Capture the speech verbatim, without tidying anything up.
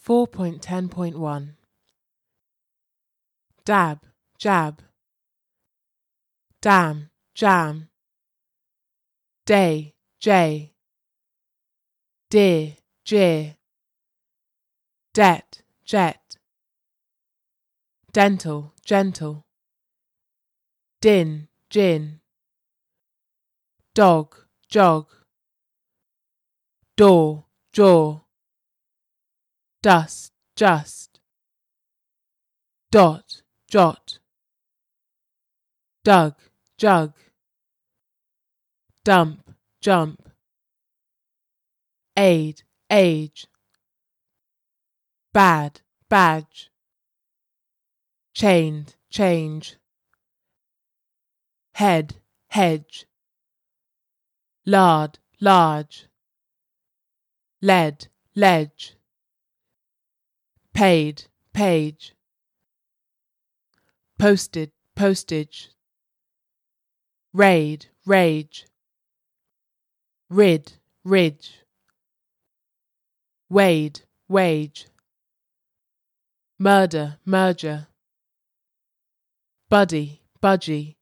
four point ten point one. Dab, jab. Damn, jam. Day, jay. Dear, jeer. Debt, jet. Dental, gentle. Din, gin. Dog, jog. Door, jaw. Dust, just. Dot, jot. Dug, jug. Dump, jump. Aid, age. Bad, badge. Chained, change. Head, hedge. Lard, large. Lead, ledge. Paid, page. Posted, postage. Raid, rage. Rid, ridge. Wade, wage. Murder, merger. Buddy, budgie.